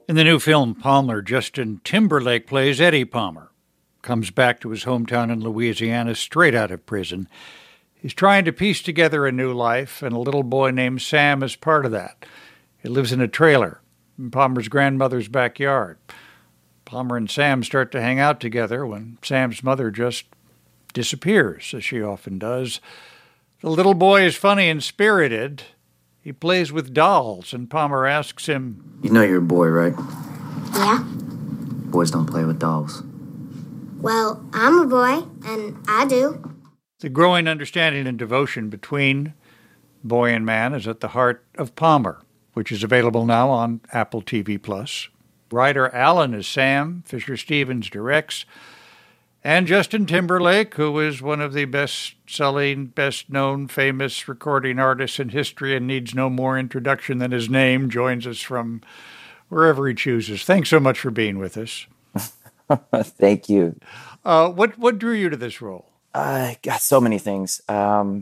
In the new film Palmer, Justin Timberlake plays Eddie Palmer. Comes back to his hometown in Louisiana straight out of prison. He's trying to piece together a new life, and a little boy named Sam is part of that. He lives in a trailer in Palmer's grandmother's backyard. Palmer and Sam start to hang out together when Sam's mother just disappears, as she often does. The little boy is funny and spirited. He plays with dolls, and Palmer asks him, "You know you're a boy, right?" "Yeah." "Boys don't play with dolls." "Well, I'm a boy, and I do." The growing understanding and devotion between boy and man is at the heart of Palmer, which is available now on Apple TV+. Ryder Allen is Sam, Fisher Stevens directs, and Justin Timberlake, who is one of the best-selling, best-known, famous recording artists in history and needs no more introduction than his name, joins us from wherever he chooses. Thanks so much for being with us. Thank you. What drew you to this role? Got so many things. The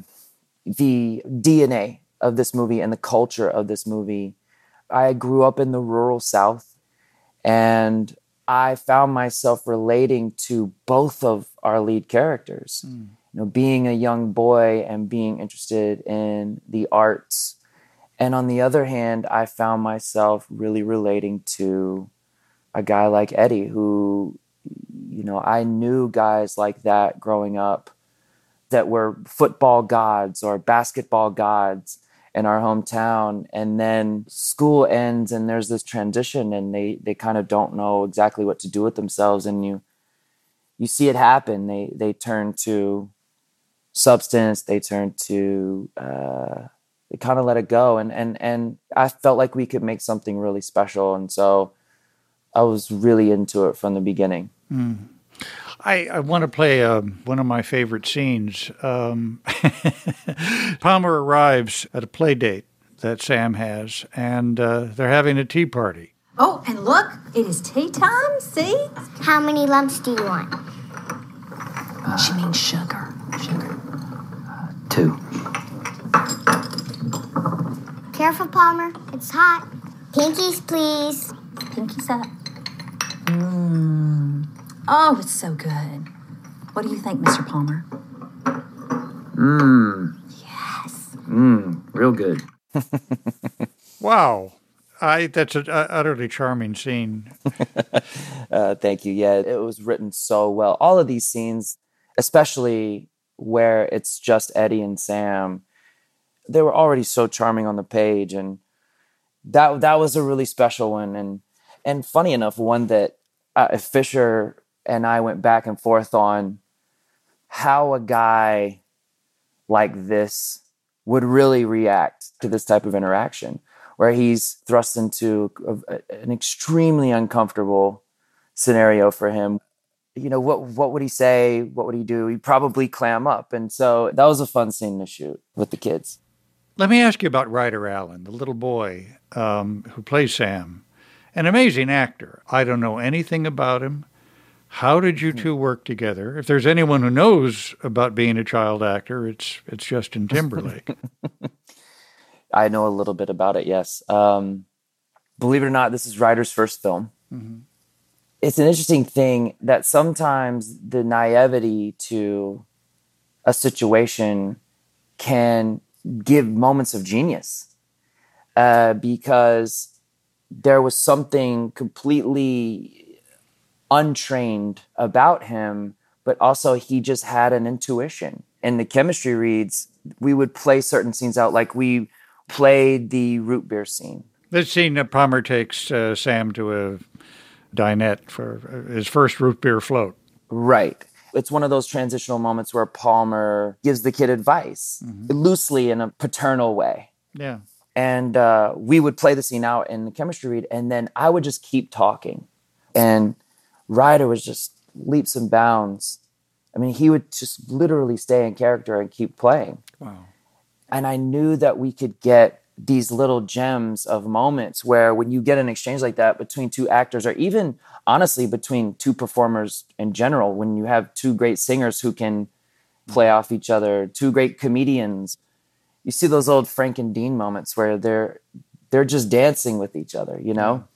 DNA of this movie and the culture of this movie. I grew up in the rural South, and I found myself relating to both of our lead characters. You know, being a young boy and being interested in the arts. And on the other hand, I found myself really relating to a guy like Eddie, who, you know, I knew guys like that growing up that were football gods or basketball gods in our hometown. And then school ends and there's this transition and they kind of don't know exactly what to do with themselves. And you see it happen. They turn to substance, they turn to, they kind of let it go. And I felt like we could make something really special. And so I was really into it from the beginning. I want to play one of my favorite scenes. Palmer arrives at a play date that Sam has, and they're having a tea party. Oh, and look, it is tea time, see? How many lumps do you want? She means sugar. 2. Careful, Palmer. It's hot. Pinkies, please. Pinkies up. Oh, it's so good. What do you think, Mr. Palmer? Yes. Real good. Wow. That's an utterly charming scene. Thank you. Yeah, it was written so well. All of these scenes, especially where it's just Eddie and Sam, they were already so charming on the page. And that was a really special one. And funny enough, one that Fisher and I went back and forth on how a guy like this would really react to this type of interaction, where he's thrust into an extremely uncomfortable scenario for him. You know, what would he say? What would he do? He'd probably clam up. And so that was a fun scene to shoot with the kids. Let me ask you about Ryder Allen, the little boy who plays Sam. An amazing actor. I don't know anything about him. How did you two work together? If there's anyone who knows about being a child actor, it's Justin Timberlake. I know a little bit about it, yes. Believe it or not, this is Ryder's first film. Mm-hmm. It's an interesting thing that sometimes the naivety to a situation can give moments of genius because there was something completely untrained about him, but also he just had an intuition. In the chemistry reads, we would play certain scenes out, like we played the root beer scene. This scene that Palmer takes Sam to a dinette for his first root beer float. Right. It's one of those transitional moments where Palmer gives the kid advice, loosely in a paternal way. Yeah. And we would play the scene out in the chemistry read, and then I would just keep talking. And Ryder was just leaps and bounds. I mean, he would just literally stay in character and keep playing. Wow. And I knew that we could get these little gems of moments where when you get an exchange like that between two actors, or even honestly between two performers in general, when you have two great singers who can play off each other, two great comedians, you see those old Frank and Dean moments where they're just dancing with each other, you know?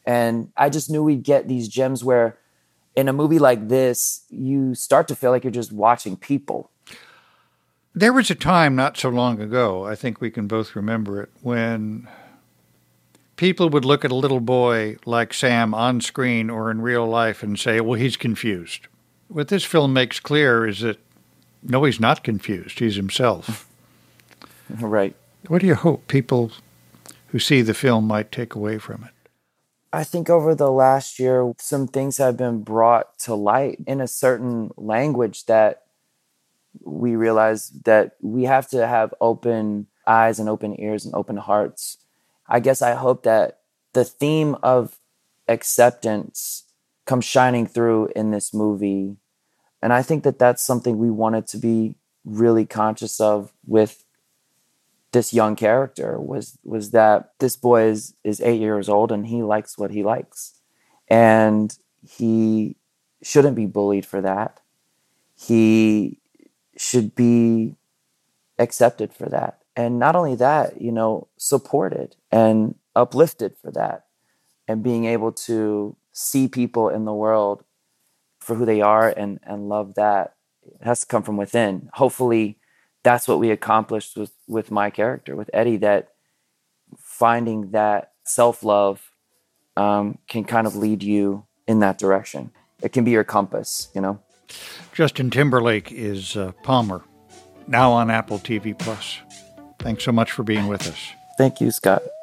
And I just knew we'd get these gems where in a movie like this, you start to feel like you're just watching people. There was a time not so long ago, I think we can both remember it, when people would look at a little boy like Sam on screen or in real life and say, well, he's confused. What this film makes clear is that, no, he's not confused. He's himself. Right. What do you hope people who see the film might take away from it? I think over the last year, some things have been brought to light in a certain language that we realize that we have to have open eyes and open ears and open hearts. I guess I hope that the theme of acceptance comes shining through in this movie. And I think that that's something we wanted to be really conscious of with this young character was that this boy is 8 years old and he likes what he likes. And he shouldn't be bullied for that. He should be accepted for that. And not only that, supported and uplifted for that. And being able to see people in the world for who they are and love that. It has to come from within. Hopefully, that's what we accomplished with my character, with Eddie, that finding that self-love can kind of lead you in that direction. It can be your compass, Justin Timberlake is Palmer, now on Apple TV+. Thanks so much for being with us. Thank you, Scott.